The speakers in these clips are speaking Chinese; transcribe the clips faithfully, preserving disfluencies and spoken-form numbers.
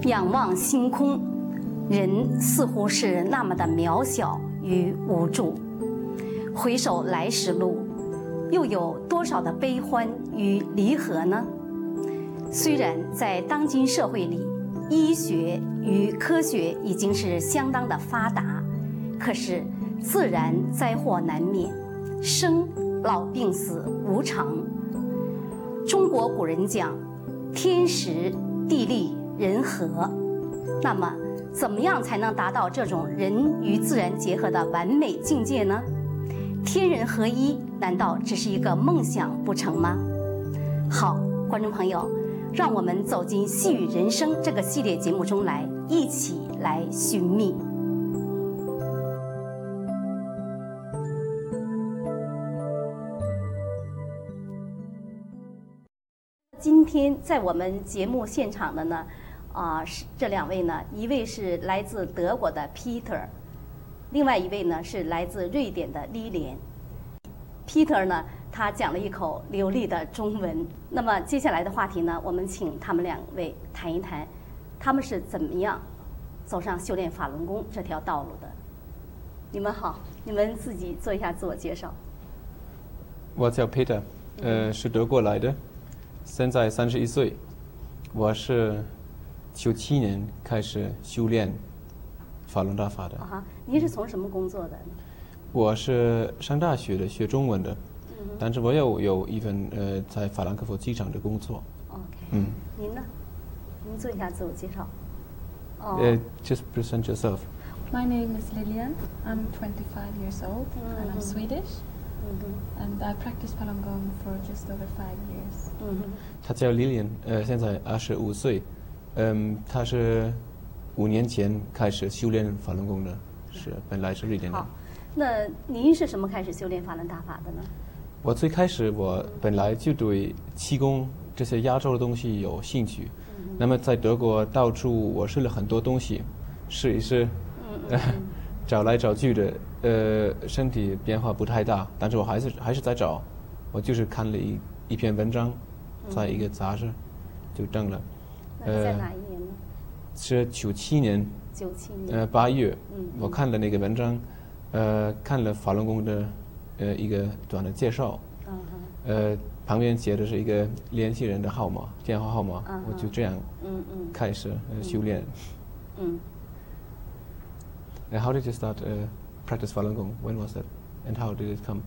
仰望星空，人似乎是那么的渺小与无助。回首来时路，又有多少的悲欢与离合呢？虽然在当今社会里，医学与科学已经是相当的发达，可是自然灾祸难免，生老病死无常。中国古人讲天时地利人和，那么怎么样才能达到这种人与自然结合的完美境界呢？天人合一难道只是一个梦想不成吗？好，观众朋友，让我们走进《细语人生》这个系列节目中来，一起来寻觅。今天在我们节目现场的呢，啊、呃，是这两位呢，一位是来自德国的 Peter， 另外一位呢是来自瑞典的 Lilian。Peter 呢，他讲了一口流利的中文。那么接下来的话题呢，我们请他们两位谈一谈，他们是怎么样走上修炼法轮功这条道路的。你们好，你们自己做一下自我介绍。 我叫 Peter， 呃，是德国来的，现在三十一岁。我是九七年开始修炼法轮大法的。 啊哈，您是从什么工作的？ 我是上大学的，学中文的，嗯、但是我有有一份呃在法兰克福机场的工作。 OK。 嗯。 您呢？您做一下自我介绍。 哦。Uh, just present yourself. My name is Lilian. I'm twenty-five years old, mm-hmm. and I'm Swedish. Mm-hmm. And I practice Falun Gong for just over five years. Mm-hmm. 她叫 Lilian， 呃，现在二十五岁，嗯，她是五年前开始修炼法轮功的，是本来是瑞典人。 好，那您是什么开始修炼法轮大法的呢？ 我最开始我本来就对气功这些亚洲的东西有兴趣，嗯、那么在德国到处我试了很多东西，试一试，嗯嗯呃、找来找去的，呃，身体变化不太大，但是我还是还是在找，我就是看了一一篇文章，在一个杂志，就登了。 那在哪一年呢？ 是九七年。 九七年。 呃，八月， 嗯， 我看了那个文章，呃，看了法轮功的，呃，一个短的介绍，嗯呃，旁边写的是一个联系人的号码，电话号码，嗯、我就这样，嗯嗯，开始、呃、修炼。嗯。And how did you start uh, practice Falun Gong? When was that? And how did it come?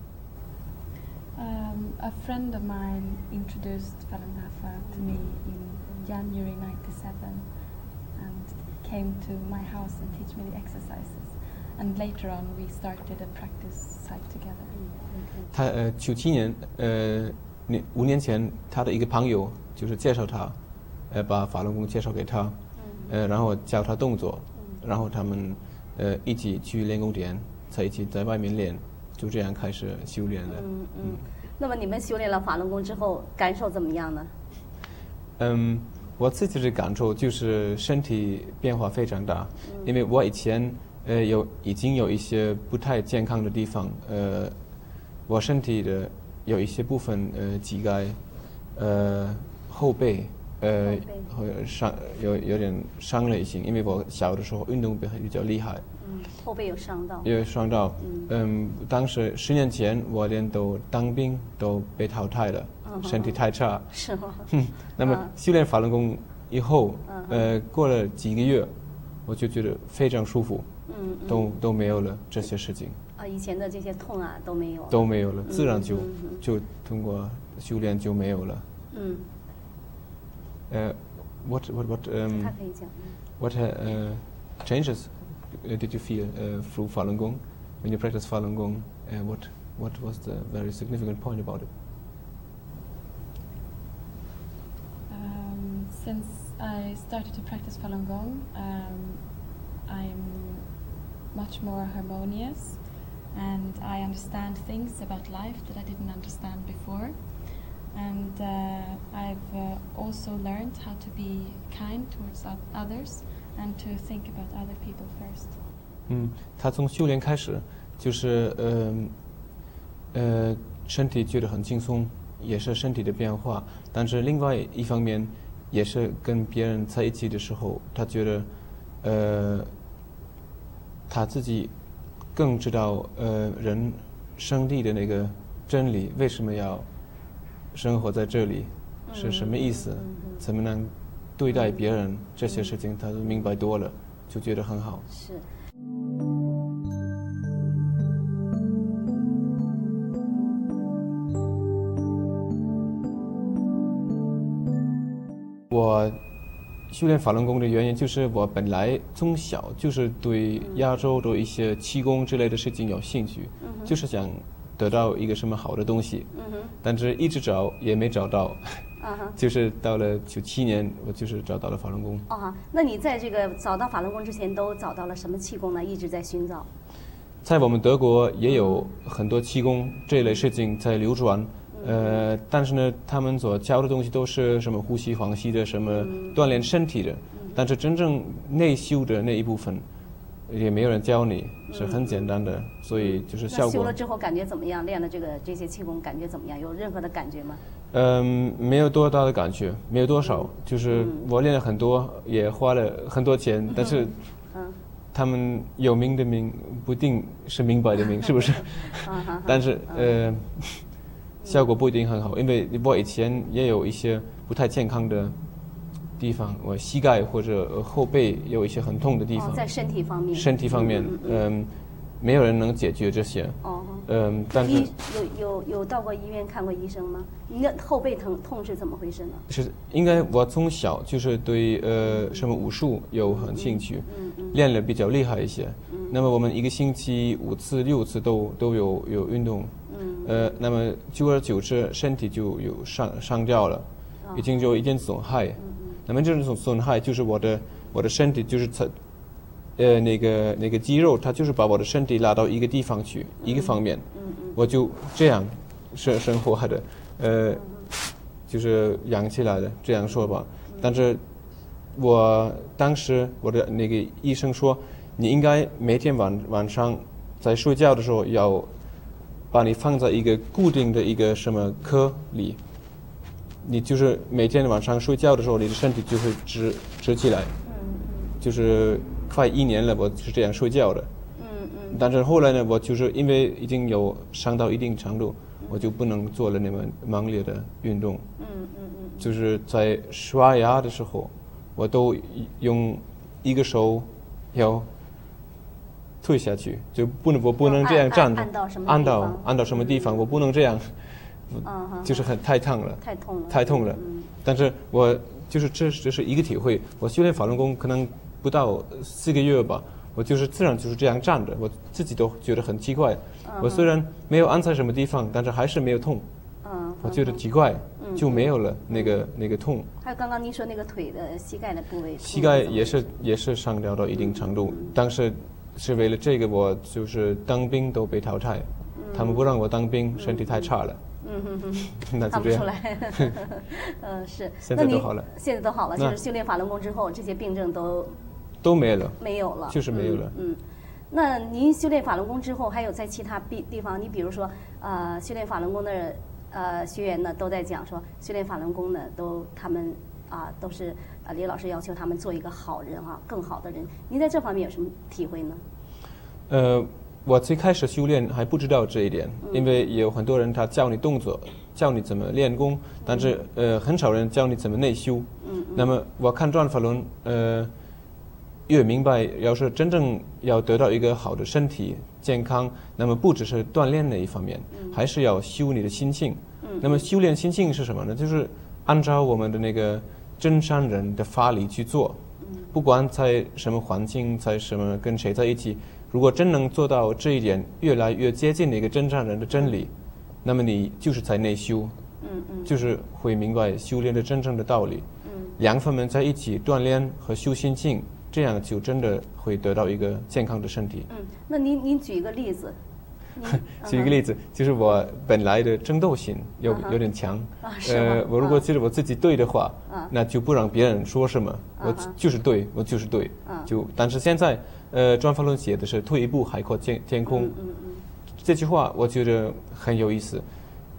Um, a friend of mine introduced Falun Dafa to me in January ninety-seven, and came to my house and teach me the exercises. And later on, we started a practice site together. 他呃，九七年呃，年五年前，他的一个朋友就是介绍他，呃，把法轮功介绍给他，呃，然后教他动作，然后他们呃一起去练功点，在一起在外面练，就这样开始修炼了。 嗯嗯。那么你们修炼了法轮功之后，感受怎么样呢？ 嗯，我自己的感受就是身体变化非常大，嗯、因为我以前呃有已经有一些不太健康的地方，呃，我身体的有一些部分呃脊盖，呃后背呃会伤有有点伤了一些，因为我小的时候运动比比较厉害。 嗯，后背有伤到。 有伤到。嗯, 嗯，当时十年前我连都当兵都被淘汰了，嗯、身体太差。 是吗？ 嗯，那么、嗯、修炼法轮功以后，嗯、呃，过了几个月，我就觉得非常舒服。嗯, 嗯都都没有了这些事情。 啊，以前的这些痛啊都没有。 都没有了，自然就、嗯嗯、就通过修炼就没有了。嗯。呃 ，what what what um 他可以讲。 What uh changes did you feel uh, through Falun Gong when you practice Falun Gong? Uh, what what was the very significant point about it? Um, since I started to practice Falun Gong, um, I'm much more harmonious, and I understand things about life that I didn't understand before. And uh, I've uh, also learned how to be kind towards others and to think about other people first. 嗯，他从修炼开始，就是呃呃身体觉得很轻松，也是身体的变化。但是另外一方面， 也是跟别人在一起的时候，他觉得，呃，他自己更知道呃人生理的那个真理，为什么要生活在这里，是什么意思，怎么能对待别人，这些事情他都明白多了，就觉得很好。 是。 我修炼法轮功的原因就是我本来从小就是对亚洲的一些气功之类的事情有兴趣，嗯、就是想得到一个什么好的东西，嗯、但是一直找也没找到，啊、就是到了九七年，我就是找到了法轮功。 哦，那你在这个找到法轮功之前都找到了什么气功呢？一直在寻找。 在我们德国也有很多气功这一类事情在流传。呃，但是呢，他们所教的东西都是什么呼吸、呼吸的，什么锻炼身体的，但是真正内修的那一部分，也没有人教你，是很简单的，所以就是效果。 那修了之后感觉怎么样？练了这个这些气功感觉怎么样？有任何的感觉吗？ 嗯，没有多大的感觉，没有多少，就是我练了很多，也花了很多钱，但是，嗯，他们有名的名不一定是明白的名，是不是？但是呃。效果不一定很好，因为我以前也有一些不太健康的地方，我膝盖或者后背有一些很痛的地方。 哦、在身体方面。 身体方面，嗯，嗯嗯没有人能解决这些。哦。嗯，但是。 有有有到过医院看过医生吗？你的后背疼痛是怎么回事呢？ 是应该我从小就是对呃什么武术有很兴趣，嗯嗯、练得比较厉害一些。嗯、那么我们一个星期五次六次都都有有运动。呃，那么久而久之，身体就有伤伤掉了，已经有一点损害。嗯嗯、那么这种损害就是我的我的身体就是它，呃，那个那个肌肉，它就是把我的身体拉到一个地方去，嗯、一个方面，嗯嗯、我就这样生生活的，呃，就是养起来的，这样说吧。但是我当时我的那个医生说，你应该每天晚晚上在睡觉的时候要。把你放在一个固定的一个什么科里，你就是每天晚上睡觉的时候，你的身体就会直直起来。嗯嗯。就是快一年了，我是这样睡觉的。嗯嗯。但是后来呢，我就是因为已经有伤到一定程度，我就不能做了那么猛烈的运动。嗯嗯嗯。就是在刷牙的时候，我都用一个手要。退下去就不能，我不能这样站着， 按到什么按到按到什么地方，我不能这样，就是很太烫了， 太痛了， 太痛了。但是我就是这这是一个体会，我修炼法轮功可能不到四个月吧，我就是自然就是这样站着，我自己都觉得很奇怪。我虽然没有按在什么地方，但是还是没有痛。我觉得奇怪，就没有了那个那个痛。 还有刚刚您说那个腿的膝盖的部位， 膝盖也是也是伤掉到一定程度，当时。是为了这个，我就是当兵都被淘汰，嗯、他们不让我当兵，身体太差了。嗯哼哼，那就这样。 看不出来。嗯，是。 现在都好了。 现在都好了，就是修炼法轮功之后，这些病症都都没了。 没有了。 就是没有了。 嗯，嗯那您修炼法轮功之后，还有在其他地地方，你比如说，呃，修炼法轮功的呃学员呢，都在讲说，修炼法轮功呢，都他们啊、呃、都是。啊，李老师要求他们做一个好人哈、啊，更好的人。您在这方面有什么体会呢？ 呃，我最开始修炼还不知道这一点，嗯、因为有很多人他教你动作，教你怎么练功，但是呃很少人教你怎么内修。嗯。那么我看转法轮，呃，越明白，要是真正要得到一个好的身体健康，那么不只是锻炼那一方面，嗯、还是要修你的心性。嗯。那么修炼心性是什么呢？就是按照我们的那个。真善人的法理去做，不管在什么环境，在什么跟谁在一起，如果真能做到这一点，越来越接近那个真善人的真理，那么你就是在内修，嗯嗯，就是会明白修炼的真正的道理。嗯，两方面在一起锻炼和修心性，这样就真的会得到一个健康的身体。 嗯，那您您举一个例子。 举一个例子，就是我本来的争斗心有有点强，呃，我如果觉得我自己对的话，那就不让别人说什么，我就是对，我就是对，就但是现在，呃，转法轮写的是退一步海阔天天空，这句话我觉得很有意思。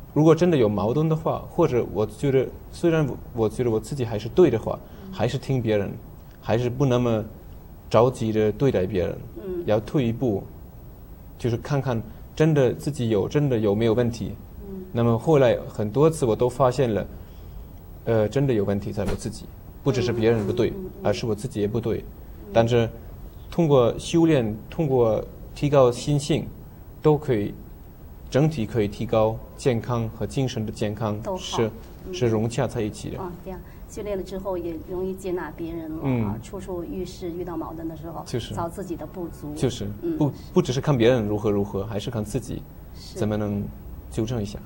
如果真的有矛盾的话，或者我觉得虽然我觉得我自己还是对的话，还是听别人，还是不那么着急的对待别人，嗯，要退一步，就是看看真的自己有真的有没有问题。嗯，那么后来很多次我都发现了，呃，真的有问题在我自己，不只是别人不对，而是我自己也不对。但是通过修炼，通过提高心性，都可以。整体可以提高健康和精神的健康，是、嗯、是融洽在一起的。 啊，这样修炼了之后也容易接纳别人了、嗯、啊。处处遇事遇到矛盾的时候， 就是找自己的不足。 就是、嗯、不不只是看别人如何如何，还是看自己怎么能纠正一下。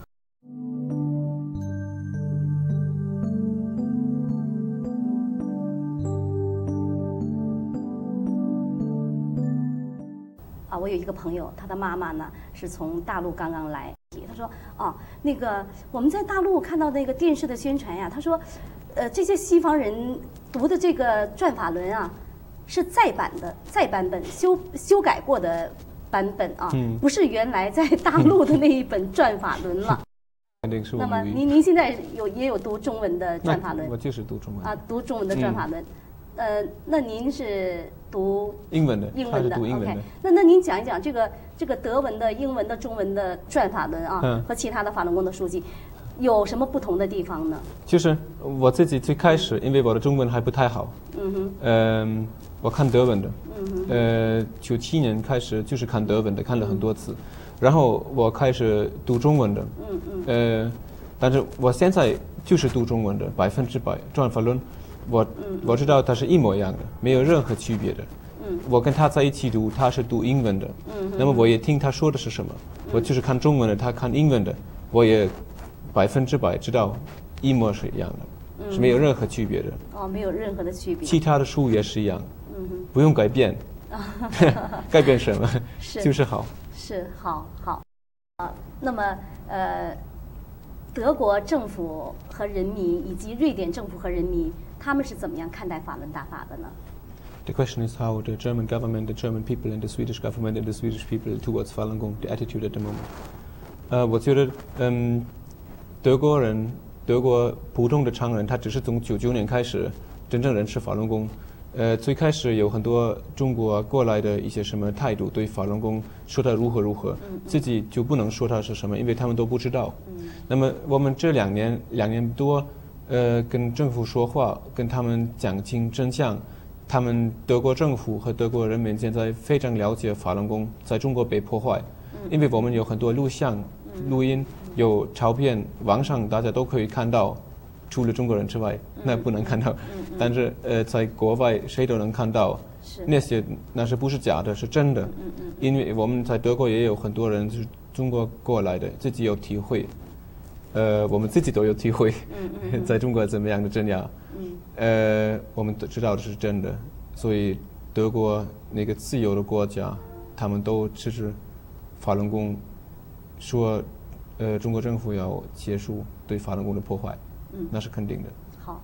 啊，我有一个朋友，他的妈妈呢是从大陆刚刚来。他说：“哦，那个我们在大陆看到那个电视的宣传呀，他说，呃，这些西方人读的这个转法轮啊，是再版的、再版本、修修改过的版本啊，嗯、不是原来在大陆的那一本转法轮了。嗯”那么您您现在有也有读中文的转法轮？ 我就是读中文啊，读中文的转法轮。嗯呃，那您是读英文的， 英文的 ，OK。 那那您讲一讲这个这个德文的、英文的、中文的转法轮啊，嗯、和其他的法轮功的书籍有什么不同的地方呢？ 就是我自己最开始，因为我的中文还不太好，嗯哼，嗯、呃，我看德文的，嗯哼，呃，九七年开始就是看德文的，看了很多次，嗯、然后我开始读中文的，嗯嗯，呃，但是我现在就是读中文的，百分之百转法轮。我我知道它是一模一样的，没有任何区别的。嗯，我跟他在一起读，他是读英文的。嗯，那么我也听他说的是什么，嗯、我就是看中文的，他看英文的，我也百分之百知道一模是一样的，嗯、是没有任何区别的。 哦，没有任何的区别。 其他的书也是一样，嗯哼，不用改变。改变什么？ 是就是好。 是好好啊，那么呃，德国政府和人民以及瑞典政府和人民。他们是怎么样看待法轮大法的呢 The question is how the German government, the German people, and the Swedish government and the Swedish people towards Falun Gong, the attitude at the moment. 呃，我觉得，嗯，德国人，德国普通的常人，他只是从九九年开始真正认识法轮功。呃，最开始有很多中国过来的一些什么态度对法轮功，说它如何如何，嗯嗯、自己就不能说它是什么，因为他们都不知道。嗯、那么我们这两年两年多。呃，跟政府说话，跟他们讲清真相。他们德国政府和德国人民现在非常了解法轮功在中国被破坏，嗯、因为我们有很多录像、嗯、录音，有照片，网上大家都可以看到，除了中国人之外，嗯、那不能看到。嗯嗯、但是呃，在国外谁都能看到，那些那是不是假的，是真的。嗯嗯、因为我们在德国也有很多人是中国过来的，自己有体会。呃，我们自己都有体会，嗯嗯、在中国怎么样的镇压，嗯、呃，我们都知道的是真的，所以德国那个自由的国家，他们都支持法轮功，说，呃，中国政府要结束对法轮功的破坏，嗯、那是肯定的。 好。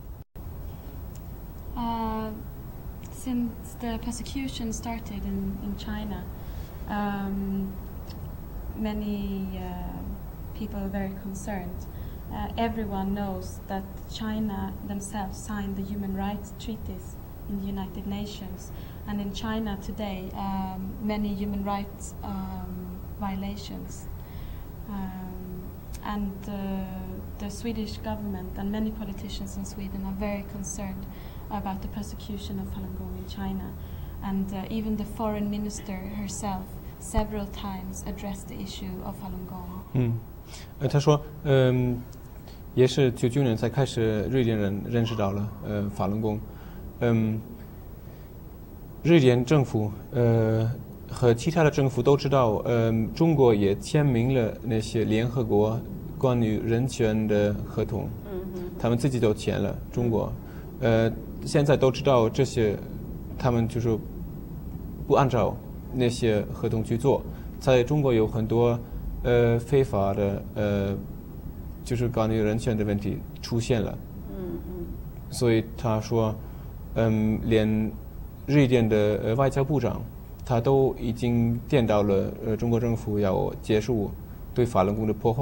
Uh, since the persecution started in in China, um, many. Uh, People are very concerned. Uh, everyone knows that China themselves signed the human rights treaties in the United Nations, and in China today, um, many human rights um, violations. Um, and uh, the Swedish government and many politicians in Sweden are very concerned about the persecution of Falun Gong in China, and uh, even the foreign minister herself several times addressed the issue of Falun Gong. Mm. 呃，他说，嗯，也是九九年才开始，瑞典人认识到了呃法轮功，嗯，瑞典政府呃和其他的政府都知道，嗯，中国也签名了那些联合国关于人权的合同，嗯嗯，他们自己都签了，中国，呃，现在都知道这些，他们就是不按照那些合同去做，在中国有很多。呃，非法的呃，就是关于人权的问题出现了。嗯嗯。所以他说，嗯，连瑞典的呃外交部长，他都已经电到了呃中国政府要结束对法轮功的破坏，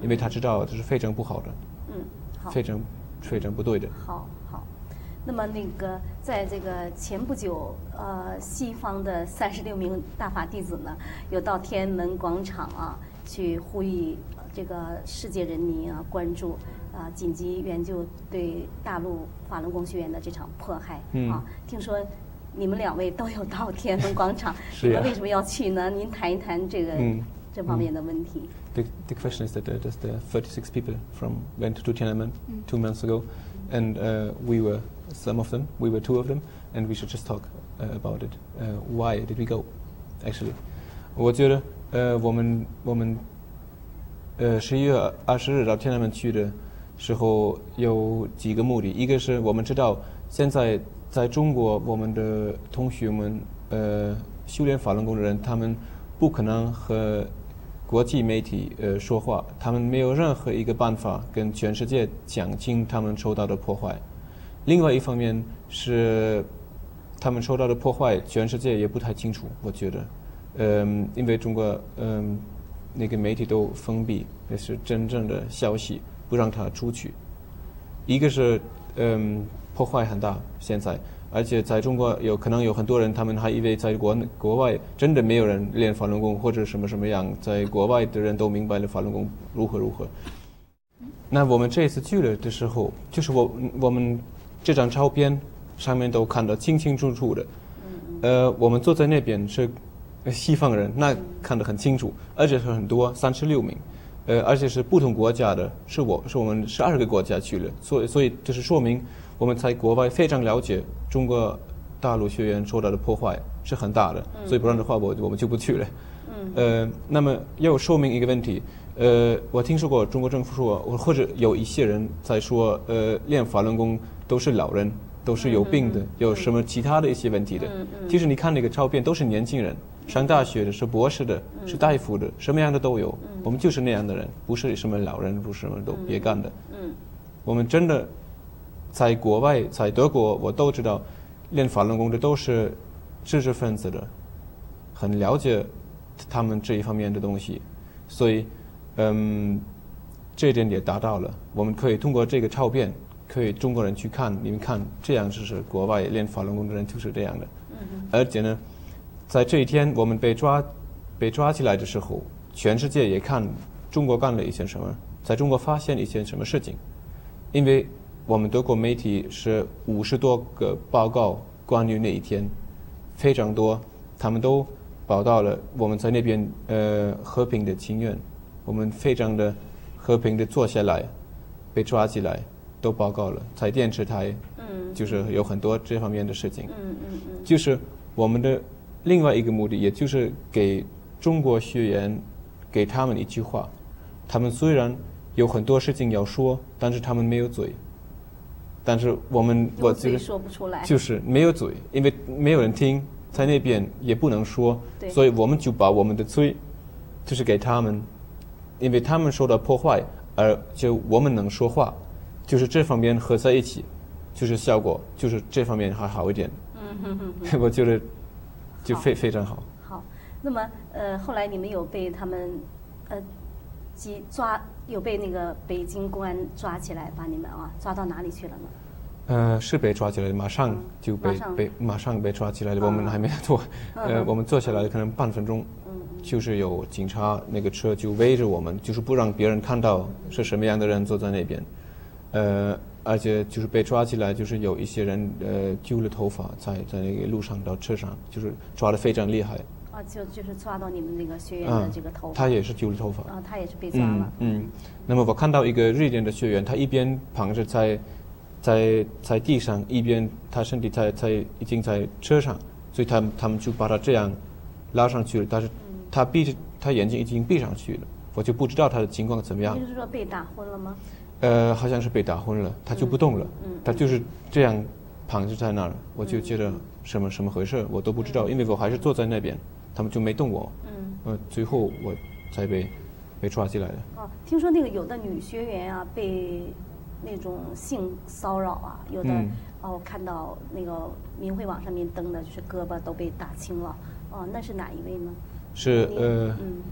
因为他知道这是非常不好的， 嗯，好， 非常非常不对的。 好好。那么那个，在这个前不久，呃，西方的三十六名大法弟子呢，有到天安门广场啊，去呼吁这个世界人民啊关注啊紧急援救对大陆法轮功学员的这场迫害、 嗯、 啊。听说你们两位都有到天安门广场， 是呀、 你们为什么要去呢？您谈一谈这个、 嗯、 这方面的问题。 The, the question is that uh, there's the thirty-six people from went to Tiananmen mm. two months ago, and uh, we were some of them, we were two of them, and we should just talk uh, about it. Uh, why did we go? Actually, 我觉得呃我们我们呃十一月二十日到天安门去的时候有几个目的，一个是我们知道现在在中国我们的同学们呃修炼法轮功的人，他们不可能和国际媒体呃说话，他们没有任何一个办法跟全世界讲清他们受到的破坏。另外一方面是他们受到的破坏，全世界也不太清楚，我觉得，嗯，因为中国嗯那个媒体都封闭，也是真正的消息不让它出去。一个是嗯破坏很大，现在。而且在中国有可能有很多人，他们还以为在国国外真的没有人练法轮功或者什么什么样，在国外的人都明白了法轮功如何如何。那我们这次去了的时候，就是我我们这张照片上面都看得清清楚楚的。呃，我们坐在那边是西方人，那看得很清楚，而且是很多，三十六名，呃，而且是不同国家的，是我是我们十二个国家去了，所以所以就是说明。我们在国外非常了解中国大陆学员受到的破坏是很大的，嗯、所以不然的话我我们就不去了。嗯、呃，那么又说明一个问题，呃，我听说过中国政府说，或者有一些人在说，呃，练法轮功都是老人，都是有病的，嗯、有什么其他的一些问题的。嗯嗯、其实你看那个照片，都是年轻人，上大学的，是博士的，嗯、是大夫的，什么样的都有。嗯、我们就是那样的人，不是什么老人，不是什么都别干的。嗯、我们真的。在国外，在德国，我都知道，练法轮功的都是知识分子的，很了解他们这一方面的东西，所以，嗯，这一点也达到了。我们可以通过这个照片，可以中国人去看，你们看，这样就是国外练法轮功的人就是这样的。嗯、而且呢，在这一天我们被抓被抓起来的时候，全世界也看中国干了一些什么，在中国发现一些什么事情，因为。我们德国媒体是五十多个报告关于那一天，非常多，他们都报道了我们在那边呃和平的情愿，我们非常的和平的坐下来，被抓起来，都报告了，在电视台，嗯，就是有很多这方面的事情，嗯嗯嗯，就是我们的另外一个目的，也就是给中国学员，给他们一句话，他们虽然有很多事情要说，但是他们没有嘴。但是我们我觉得说不出来， 就是没有嘴，因为没有人听，在那边也不能说，所以我们就把我们的嘴，就是给他们，因为他们受到破坏，而就我们能说话，就是这方面合在一起，就是效果，就是这方面还好一点。嗯哼哼哼，我觉得就非非常好。 好，那么呃，后来你们有被他们呃。击抓有被那个北京公安抓起来，把你们啊抓到哪里去了呢？ 呃，是被抓起来，马上就被、嗯、马被马上被抓起来了。嗯、我们还没坐，呃，嗯、我们坐下来可能半分钟，嗯、就是有警察那个车就围着我们，就是不让别人看到是什么样的人坐在那边。呃，而且就是被抓起来，就是有一些人呃揪了头发，在在那个路上到车上，就是抓得非常厉害。 啊，就就是抓到你们那个学员的这个头发， 嗯、他也是揪了头发。 啊，他也是被抓了。 嗯，嗯那么我看到一个瑞典的学员，他一边躺着在在在地上，一边他身体在在已经在车上，所以他们他们就把他这样拉上去了，但是他闭着他眼睛已经闭上去了，我就不知道他的情况怎么样。 就是说被打昏了吗？ 呃，好像是被打昏了，他就不动了，嗯嗯、他就是这样躺着在那儿，我就觉得什么什么回事，我都不知道，因为我还是坐在那边。他们就没动我，嗯，呃，最后我才被被抓起来的。 哦，听说那个有的女学员啊，被那种性骚扰啊，有的、嗯、哦，我看到那个明慧网上面登的，就是胳膊都被打青了。哦，那是哪一位呢？ 是呃，嗯，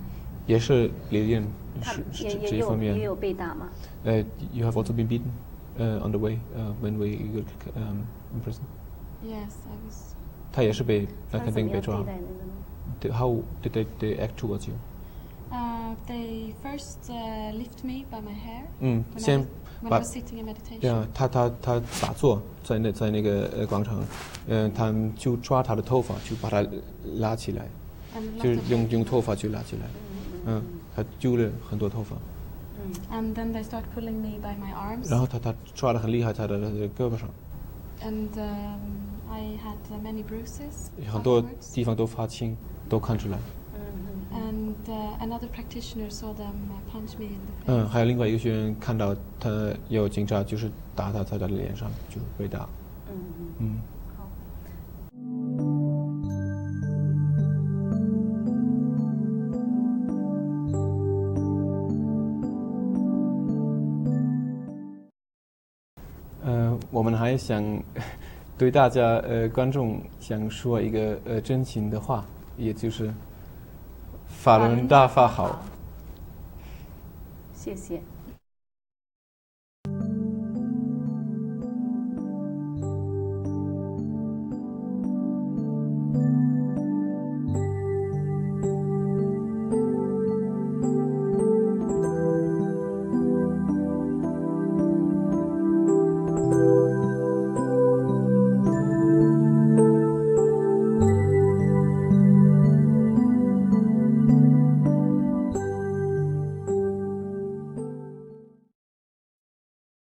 也是历练， 他是是也也这一方面。 有也有被打吗？ 呃、uh,，You have also been beaten uh, on the way uh, when we got um, in prison. Yes, I was. 他也是被呃他肯定被抓怎么样对。待那个呢？ Did- How did they, they act towards you? Uh, they first uh, lift me by my hair 嗯， when, I 先 was, when I 把 was sitting in meditation. 对啊，他他他打坐在那在那个呃广场，嗯、他们就抓他的头发，就把他拉起来， And, a 就是 lot of 用 it. 用头发去拉起来，嗯，他揪了很多头发， And then they start pulling me by my arms. 然后他他抓的很厉害，他的他的胳膊上 And um, I had uh, many bruises 很多 afterwards. 地方都发青，都看出来， And uh, another practitioner saw them uh, punch me in the face. 嗯，还有另外一个学员看到他有警察就是打他，他的脸上就被打， 嗯嗯， 嗯。 好。 呃，我们还想对大家呃观众想说一个呃真情的话，也就是法轮大法好。 谢谢。